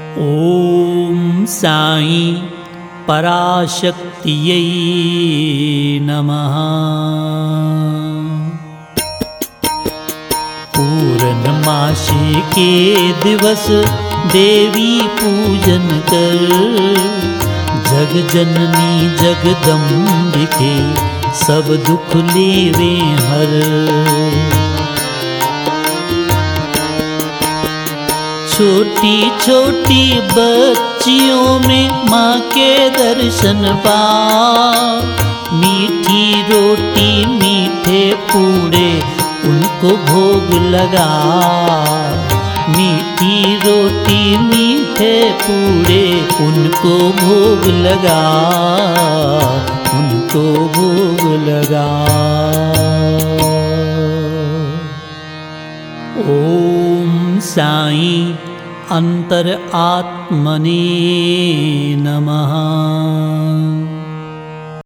ओम साई पराशक्तियै नमः। पूर्णमासी के दिवस देवी पूजन कर, जग जननी जगदम्बिके सब दुख लेवे हर। छोटी छोटी बच्चियों में माँ के दर्शन पा, मीठी रोटी मीठे पूड़े उनको भोग लगा। मीठी रोटी मीठे पूड़े उनको भोग लगा, उनको भोग लगा। ओम साई अंतर आत्मने